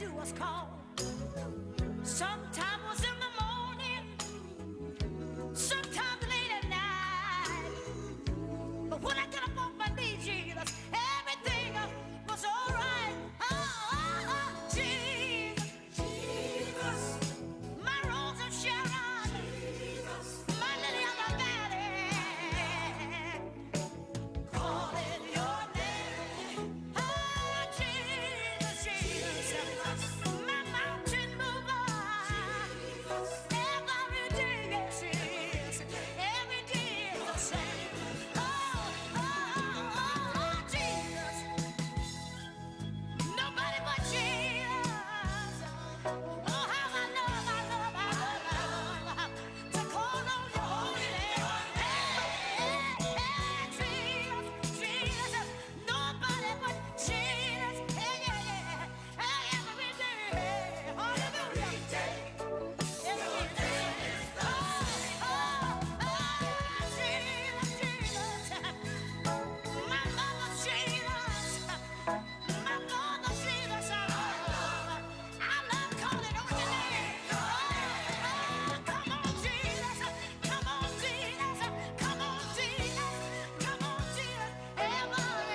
do was call. Sometimes was in the morning, sometimes late at night. But when I get up on my knees, Jesus, everything was all right. Jesus, Jesus, my rose of Sharon, Jesus, my lily of the valley, calling your name. Jesus, Jesus, my mountain mover. Every day it is, every day is the same. Jesus, nobody but Jesus. Oh, how I love to call on your holy name. Jesus, Jesus, nobody but Jesus. Yeah, every day, hallelujah. Every day. Jesus, my mama Jesus. My Lord, Jesus, I love calling on your name. Come on, Jesus, come on, Jesus, come on, Jesus, come on, Jesus. Every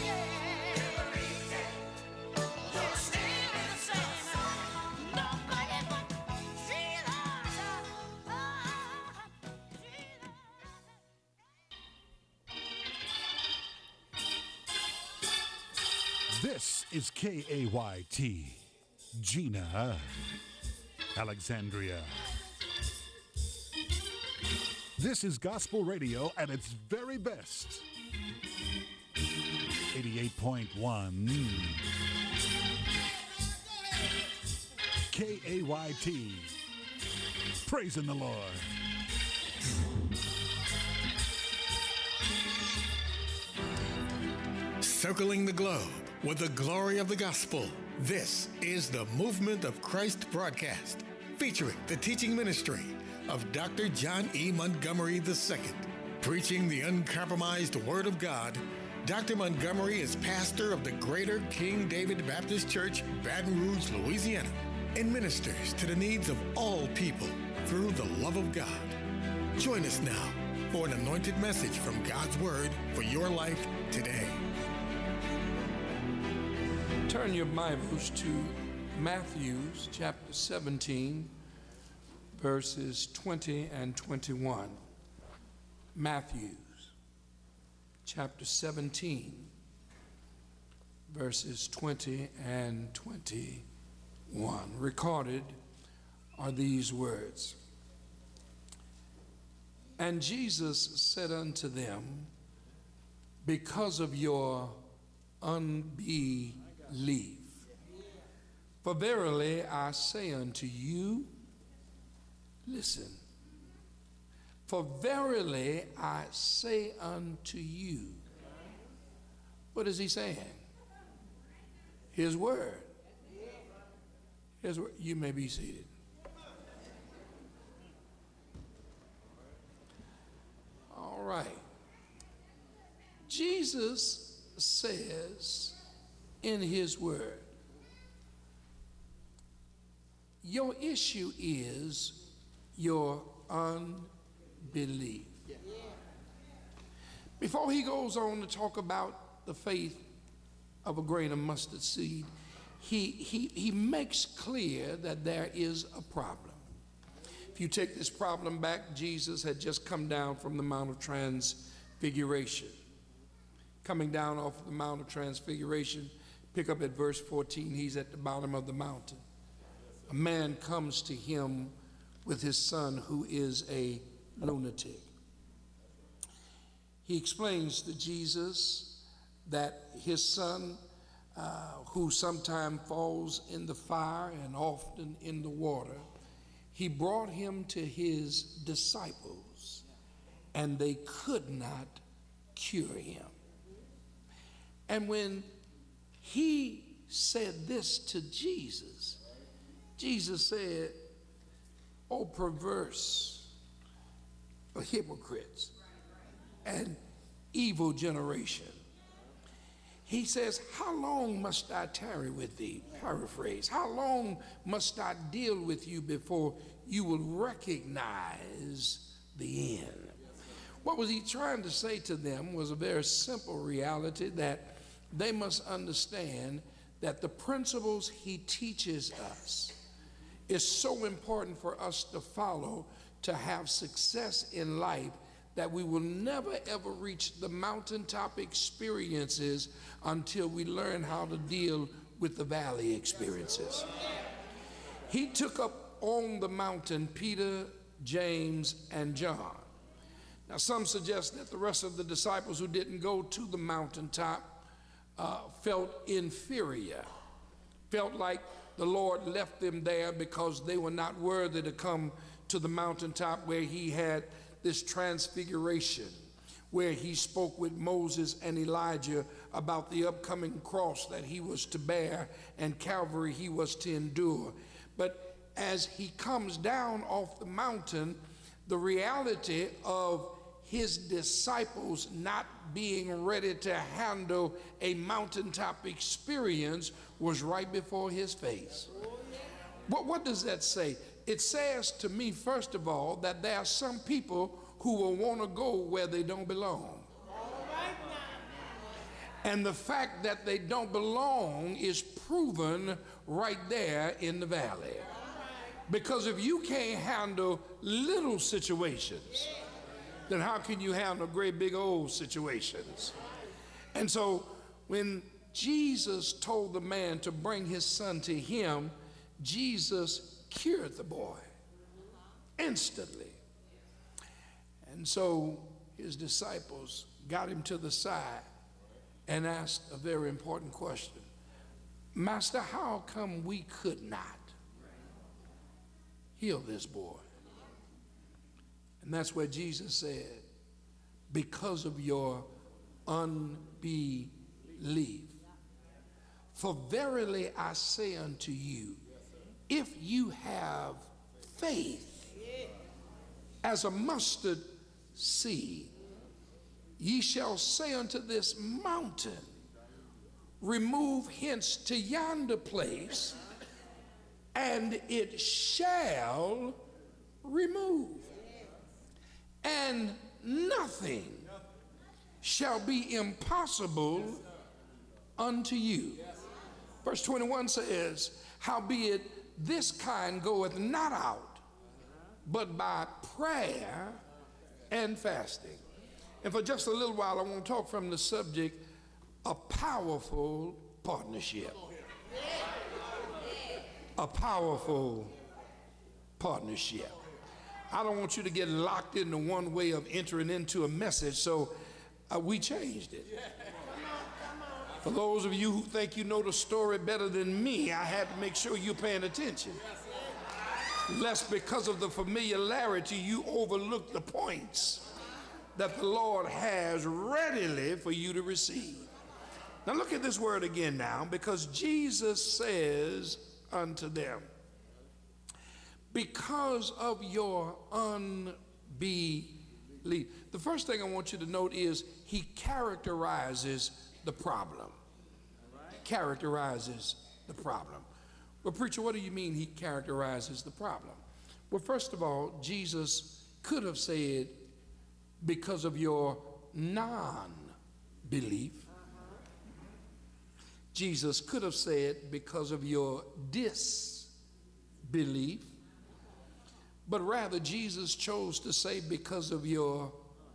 day, you're still the same. Nobody but Jesus. This is KAYT, Gina, Alexandria. This is gospel radio at its very best. 88.1 KAYT, praising the Lord. Circling the globe with the glory of the gospel. This is the Movement of Christ broadcast, featuring the teaching ministry of Dr. John E. Montgomery II. Preaching the uncompromised Word of God, Dr. Montgomery is pastor of the Greater King David Baptist Church, Baton Rouge, Louisiana, and ministers to the needs of all people through the love of God. Join us now for an anointed message from God's Word for your life today. Turn your Bibles to Matthew chapter 17, verses 20 and 21. Matthew chapter 17, verses 20 and 21. Recorded are these words. And Jesus said unto them, because of your unbelief, for verily I say unto you, listen, for verily I say unto you. What is he saying? His word. His word. You may be seated. All right. Jesus says in his word, your issue is your unbelief. Before he goes on to talk about the faith of a grain of mustard seed, he makes clear that there is a problem. If you take this problem back, Jesus had just come down from the Mount of Transfiguration. Coming down off the Mount of Transfiguration, pick up at verse 14, he's at the bottom of the mountain. A man comes to him with his son who is a lunatic. He explains to Jesus that his son, who sometimes falls in the fire and often in the water, he brought him to his disciples and they could not cure him. And when he said this to Jesus, Jesus said, "O perverse, hypocrites, and evil generation." He says, how long must I tarry with thee? Paraphrase. How long must I deal with you before you will recognize the end? What was he trying to say to them was a very simple reality, that they must understand that the principles he teaches us is so important for us to follow to have success in life, that we will never ever reach the mountaintop experiences until we learn how to deal with the valley experiences. He took up on the mountain Peter, James, and John. Now, some suggest that the rest of the disciples who didn't go to the mountaintop felt inferior, felt like the Lord left them there because they were not worthy to come to the mountaintop where he had this transfiguration, where he spoke with Moses and Elijah about the upcoming cross that he was to bear and Calvary he was to endure. But as he comes down off the mountain, the reality of his disciples not being ready to handle a mountaintop experience was right before his face. What does that say? It says to me, first of all, that there are some people who will want to go where they don't belong. And the fact that they don't belong is proven right there in the valley. Because if you can't handle little situations, then how can you handle great big old situations? And so when Jesus told the man to bring his son to him, Jesus cured the boy instantly. And so his disciples got him to the side and asked a very important question. Master, how come we could not heal this boy? And that's where Jesus said, because of your unbelief. For verily I say unto you, if you have faith as a mustard seed, ye shall say unto this mountain, remove hence to yonder place, and it shall remove. And nothing shall be impossible unto you. Verse 21 says, howbeit this kind goeth not out, but by prayer and fasting. And for just a little while, I want to talk from the subject, a powerful partnership. A powerful partnership. I don't want you to get locked into one way of entering into a message, so we changed it. For those of you who think you know the story better than me, I had to make sure you're paying attention. Lest because of the familiarity, you overlook the points that the Lord has readily for you to receive. Now look at this word again now, because Jesus says unto them, because of your unbelief. The first thing I want you to note is he characterizes the problem. Characterizes the problem. Well, preacher, what do you mean he characterizes the problem? Well, first of all, Jesus could have said, because of your non-belief. Jesus could have said, because of your disbelief. But rather, Jesus chose to say, because of your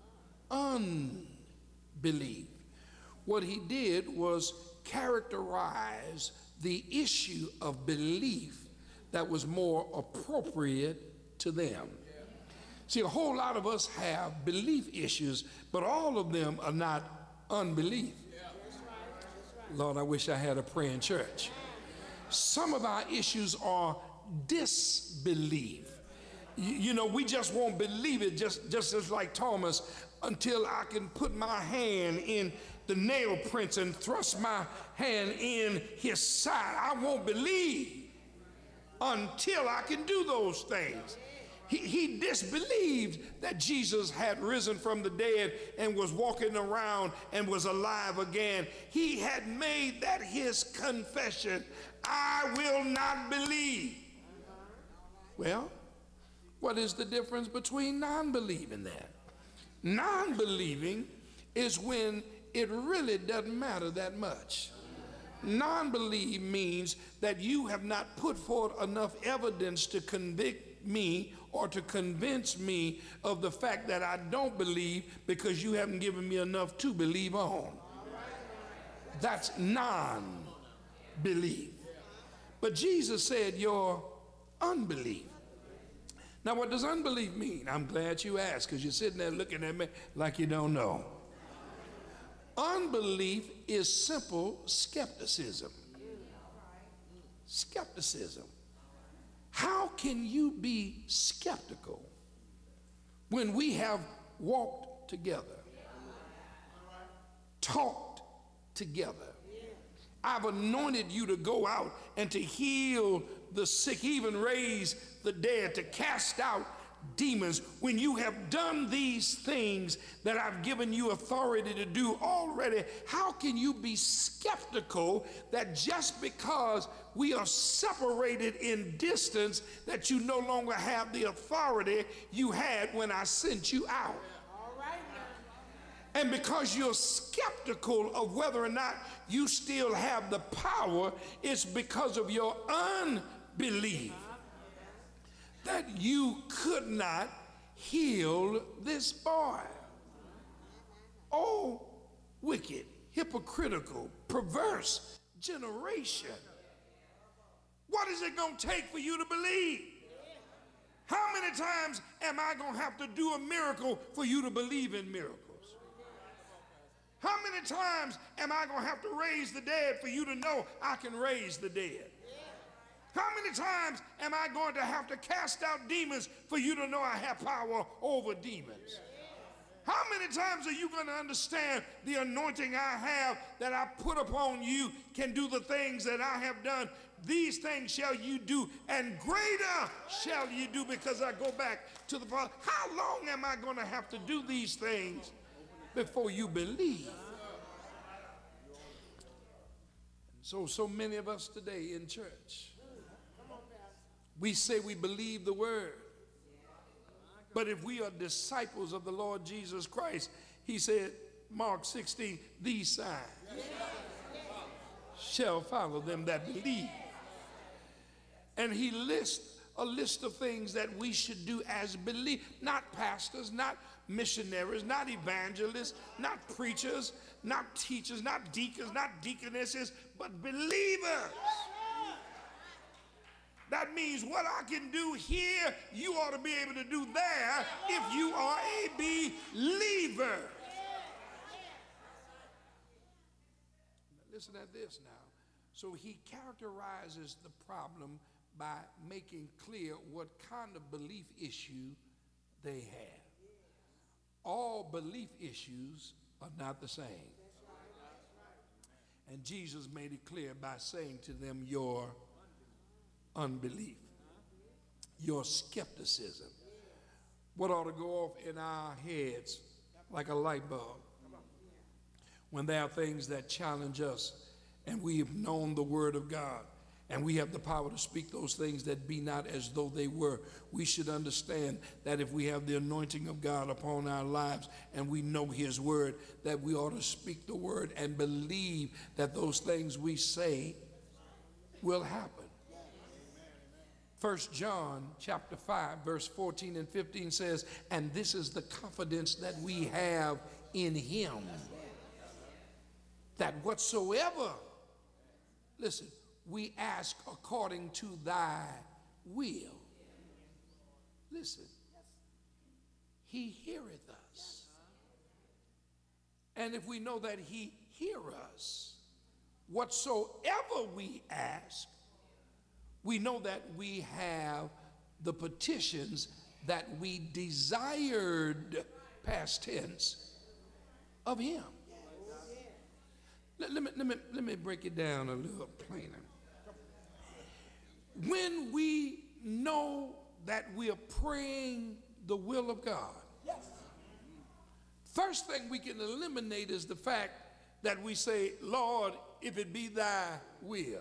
unbelief. What he did was characterize the issue of belief that was more appropriate to them. See, a whole lot of us have belief issues, but all of them are not unbelief. Lord, I wish I had a praying church. Some of our issues are disbelief. You know, we just won't believe it, just as like Thomas, until I can put my hand in the nail prints and thrust my hand in his side. I won't believe until I can do those things. He disbelieved that Jesus had risen from the dead and was walking around and was alive again. He had made that his confession. I will not believe. Well, what is the difference between non-believing that? Non-believing is when it really doesn't matter that much. Non-believe means that you have not put forth enough evidence to convict me or to convince me of the fact that I don't believe, because you haven't given me enough to believe on. That's non-belief. But Jesus said your unbelief. Now, what does unbelief mean? I'm glad you asked, because you're sitting there looking at me like you don't know. Unbelief is simple skepticism. Skepticism. How can you be skeptical when we have walked together, talked together? I've anointed you to go out and to heal the sick, even raise the dead, to cast out demons. When you have done these things that I've given you authority to do already, how can you be skeptical that just because we are separated in distance that you no longer have the authority you had when I sent you out? And because you're skeptical of whether or not you still have the power, it's because of your unbelief that you could not heal this boy. Oh, wicked, hypocritical, perverse generation. What is it going to take for you to believe? How many times am I going to have to do a miracle for you to believe in miracles? How many times am I going to have to raise the dead for you to know I can raise the dead? How many times am I going to have to cast out demons for you to know I have power over demons? How many times are you going to understand the anointing I have that I put upon you can do the things that I have done? These things shall you do, and greater shall you do, because I go back to the Father. How long am I going to have to do these things before you believe? So many of us today in church, we say we believe the word, but if we are disciples of the Lord Jesus Christ, he said, Mark 16, these signs shall follow them that believe. And he lists a list of things that we should do as believers, not pastors, not missionaries, not evangelists, not preachers, not teachers, not deacons, not deaconesses, but believers. That means what I can do here, you ought to be able to do there if you are a believer. Now listen at this now. So he characterizes the problem by making clear what kind of belief issue they have. All belief issues are not the same. And Jesus made it clear by saying to them, your unbelief, your skepticism. What ought to go off in our heads like a light bulb when there are things that challenge us and we have known the word of God and we have the power to speak those things that be not as though they were. We should understand that if we have the anointing of God upon our lives and we know his word, that we ought to speak the word and believe that those things we say will happen. 1 John chapter 5 verse 14 and 15 says, and this is the confidence that we have in him, that whatsoever, listen, we ask according to thy will. Listen, he heareth us. And if we know that he hear us, whatsoever we ask, we know that we have the petitions that we desired, past tense, of him. Let me break it down a little plainer. When we know that we are praying the will of God. First thing we can eliminate is the fact that we say, Lord, if it be thy will.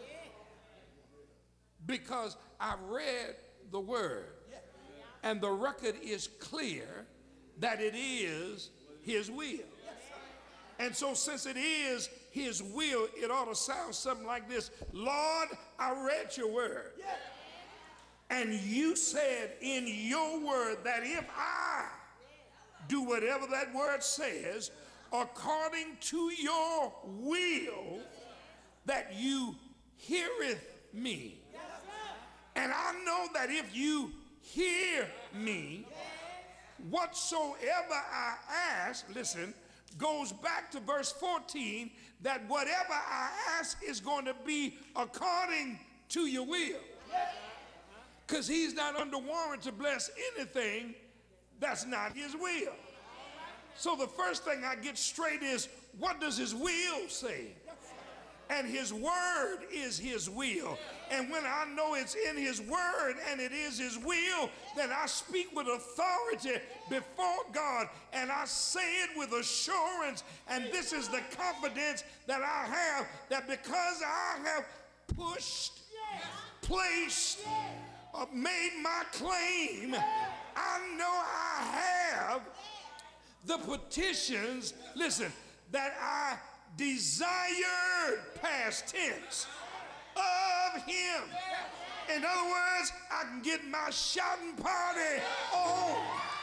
Because I read the word, and the record is clear that it is his will. And so since it is his will, it ought to sound something like this. Lord, I read your word. And you said in your word that if I do whatever that word says, according to your will, that you heareth me. And I know that if you hear me, whatsoever I ask, listen, goes back to verse 14, that whatever I ask is going to be according to your will. Because he's not under warrant to bless anything that's not his will. So the first thing I get straight is, what does his will say? And his word is his will. And when I know it's in his word and it is his will, then I speak with authority before God, and I say it with assurance. And this is the confidence that I have, that because I have pushed, placed, made my claim, I know I have the petitions, listen, that I desired, past tense, of him. In other words, I can get my shouting party on.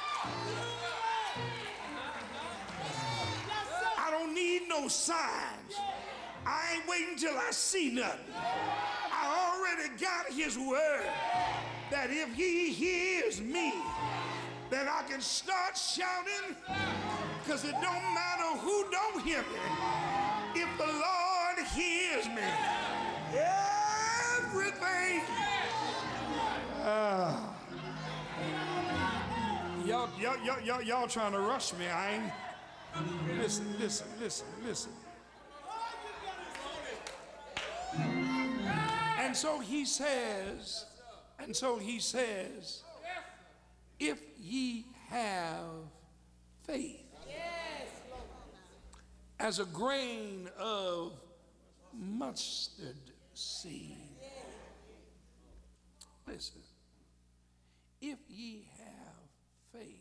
I don't need no signs. I ain't waiting till I see nothing. I already got his word that if he hears me, then I can start shouting, because it don't matter who don't hear me. If the Lord hears me, everything. Y'all trying to rush me. I ain't. Listen. And so he says, if ye have faith as a grain of mustard seed. Listen, if ye have faith.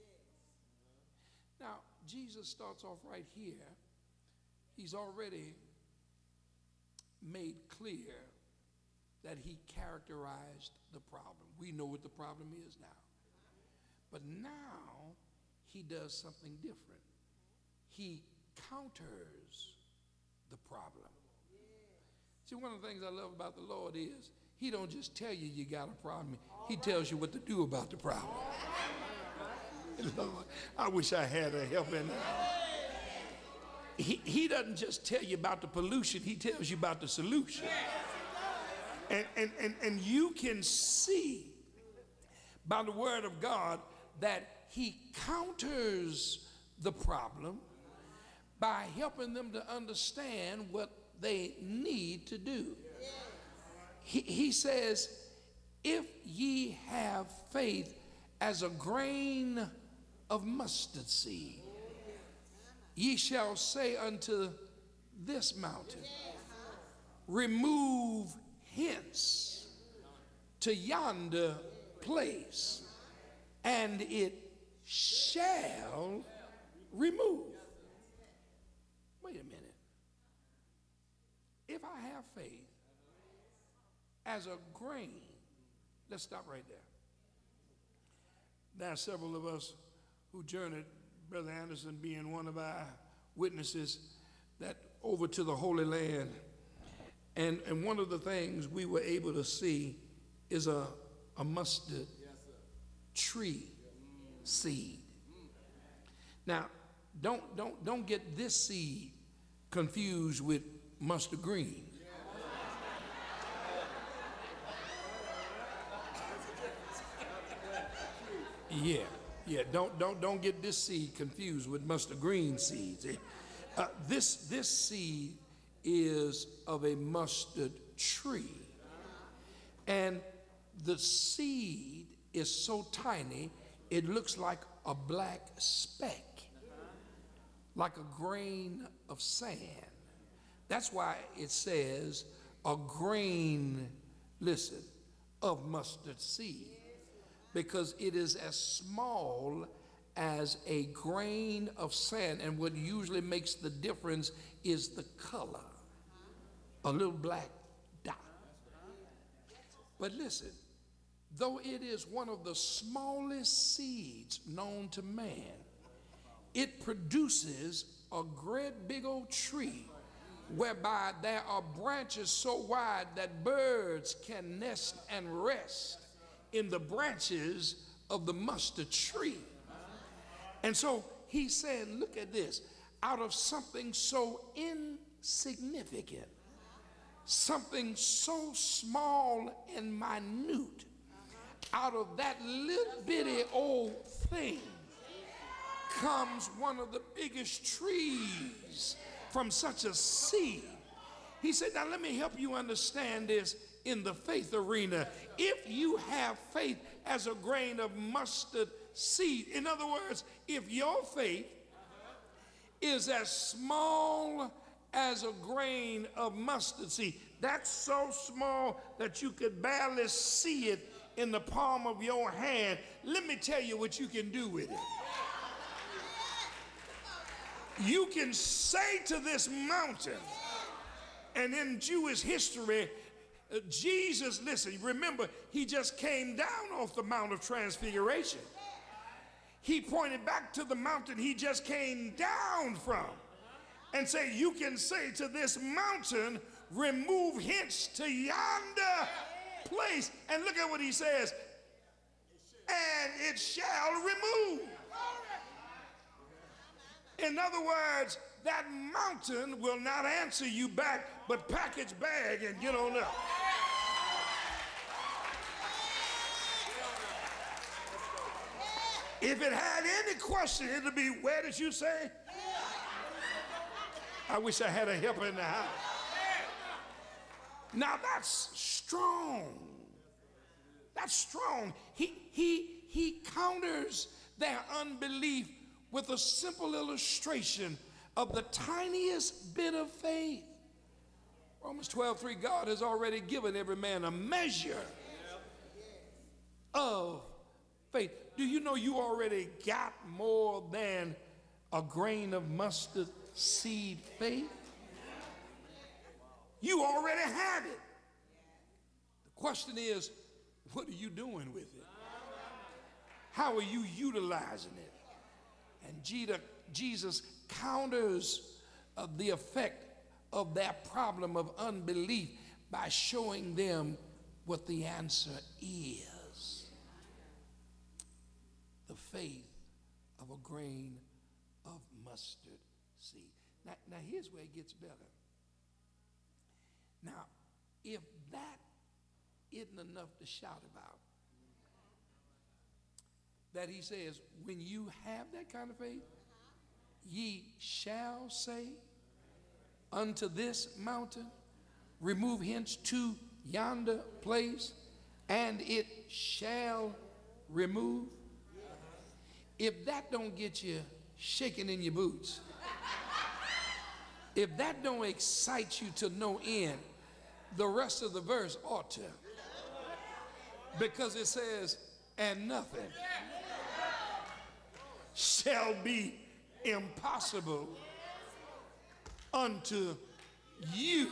Now, Jesus starts off right here. He's already made clear that he characterized the problem. We know what the problem is now. But now he does something different. He counters the problem. See, one of the things I love about the Lord is he don't just tell you you got a problem. He tells you what to do about the problem. Lord, I wish I had a helping hand. He doesn't just tell you about the pollution. He tells you about the solution. And you can see by the word of God that he counters the problem by helping them to understand what they need to do. He says, if ye have faith as a grain of mustard seed, ye shall say unto this mountain, remove hence to yonder place, and it shall remove. Wait a minute. If I have faith as a grain, let's stop right there. There are several of us who journeyed, Brother Anderson being one of our witnesses, that over to the Holy Land. And one of the things we were able to see is a mustard tree seed. Now, don't get this seed confused with mustard green. Yeah. Don't get this seed confused with mustard green seeds. This seed is of a mustard tree, and the seed is so tiny, it looks like a black speck, like a grain of sand. That's why it says a grain, listen, of mustard seed, because it is as small as a grain of sand, and what usually makes the difference is the color, a little black dot. But listen, though it is one of the smallest seeds known to man, it produces a great big old tree whereby there are branches so wide that birds can nest and rest in the branches of the mustard tree. And so he's saying, look at this, out of something so insignificant, something so small and minute, out of that little bitty old thing comes one of the biggest trees from such a seed. He said, now let me help you understand this in the faith arena. If you have faith as a grain of mustard seed, in other words, if your faith is as small as a grain of mustard seed, that's so small that you could barely see it in the palm of your hand, let me tell you what you can do with it. You can say to this mountain, and in Jewish history, Jesus, listen, remember, he just came down off the Mount of Transfiguration. He pointed back to the mountain he just came down from and say, you can say to this mountain, remove hence to yonder place. And look at what he says, and it shall remove. In other words, that mountain will not answer you back, but pack its bag and get on up. If it had any question, it would be, where did you say? I wish I had a helper in the house. Now that's strong. That's strong. He counters their unbelief with a simple illustration of the tiniest bit of faith. Romans 12:3, God has already given every man a measure of faith. Do you know you already got more than a grain of mustard seed faith? You already have it. The question is, what are you doing with it? How are you utilizing it? And Jesus counters the effect of that problem of unbelief by showing them what the answer is. The faith of a grain of mustard seed. Now here's where it gets better. Now, if that isn't enough to shout about, that he says, when you have that kind of faith, ye shall say unto this mountain, remove hence to yonder place, and it shall remove. If that don't get you shaking in your boots, if that don't excite you to no end, the rest of the verse ought to. Because it says, and nothing shall be impossible unto you.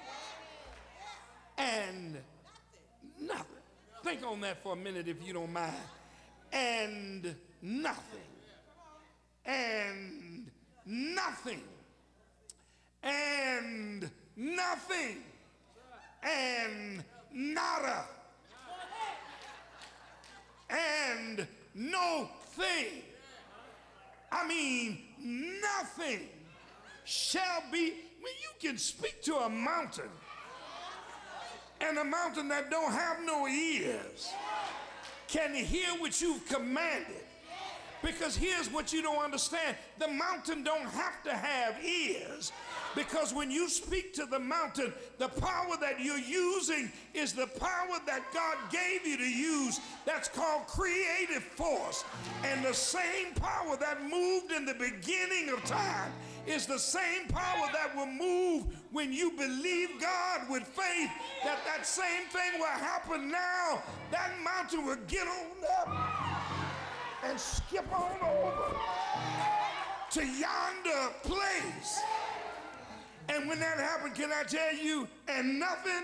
And nothing. Think on that for a minute if you don't mind. And nothing. And nothing. And nothing. And nada. And no thing. I mean, nothing shall be. When you can speak to a mountain, and a mountain that don't have no ears can hear what you've commanded, Because here's what you don't understand. The mountain don't have to have ears. Because when you speak to the mountain, the power that you're using is the power that God gave you to use. That's called creative force. And the same power that moved in the beginning of time is the same power that will move when you believe God with faith, that that same thing will happen now. That mountain will get on up and skip on over to yonder place. And when that happened, can I tell you, and nothing,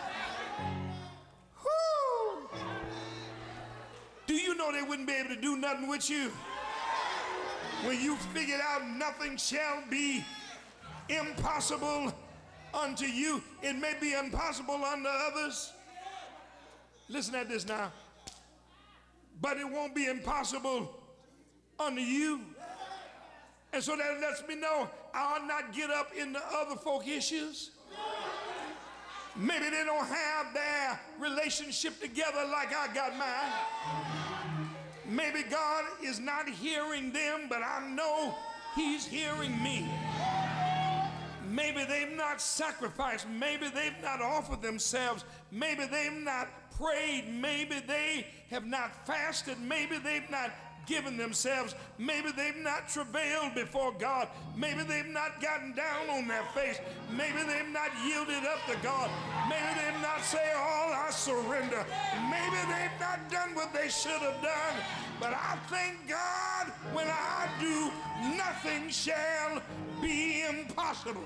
whoo, do you know they wouldn't be able to do nothing with you? When you figured out nothing shall be impossible unto you, it may be impossible unto others. Listen at this now. But it won't be impossible unto you. And so that lets me know I'll not get up into other folk issues. Maybe they don't have their relationship together like I got mine. Maybe God is not hearing them, but I know He's hearing me. Maybe they've not sacrificed. Maybe they've not offered themselves. Maybe they've not prayed. Maybe they have not fasted. Maybe they've not given themselves. Maybe they've not travailed before God. Maybe they've not gotten down on their face. Maybe they've not yielded up to God. Maybe they've not said, all I surrender. Maybe they've not done what they should have done. But I thank God when I do, nothing shall be impossible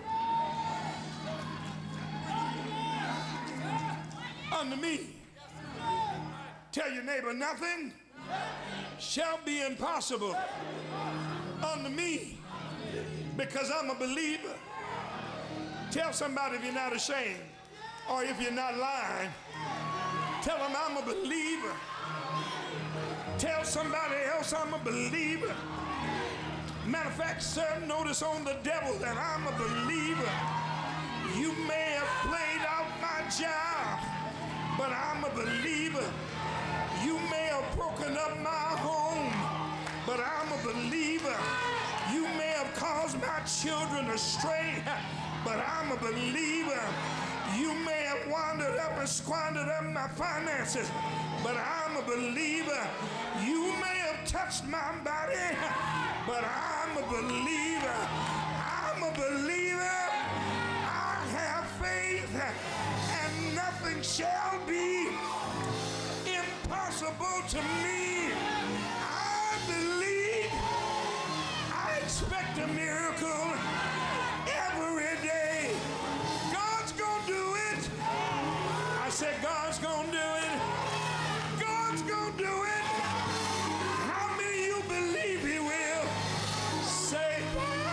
unto me. Tell your neighbor, nothing shall be impossible unto me, because I'm a believer. Tell somebody if you're not ashamed, or if you're not lying, tell them I'm a believer. Tell somebody else I'm a believer. Matter of fact, sir, notice on the devil that I'm a believer. You may have played out my job, but I'm a believer. You may have broken up my home, but I'm a believer. You may have caused my children astray, but I'm a believer. You may have wandered up and squandered up my finances, but I'm a believer. You may have touched my body, but I'm a believer. I'm a believer. I have faith, and nothing shall be impossible to me. I believe. I expect a miracle every day. God's gonna do it. I said God's gonna do it. God's gonna do it. How many of you believe He will? Say,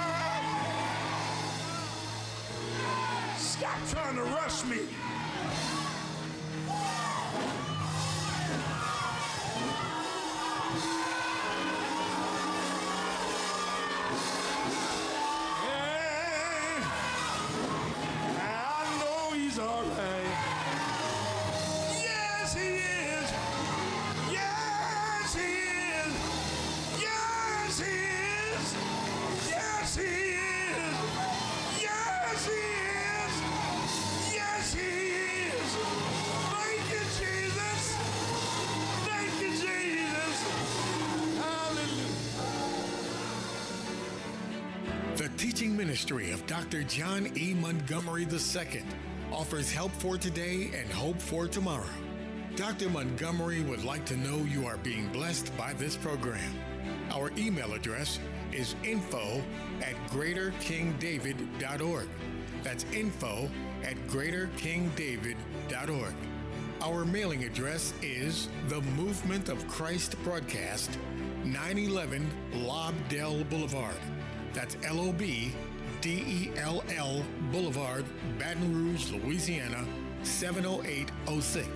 stop trying to rush me. Teaching ministry of Dr. John E. Montgomery II offers help for today and hope for tomorrow. Dr. Montgomery would like to know you are being blessed by this program. Our email address is info@greaterkingdavid.org. That's info@greaterkingdavid.org. Our mailing address is The Movement of Christ Broadcast, 911 Lobdell Boulevard. That's Lobdell Boulevard, Baton Rouge, Louisiana, 70806.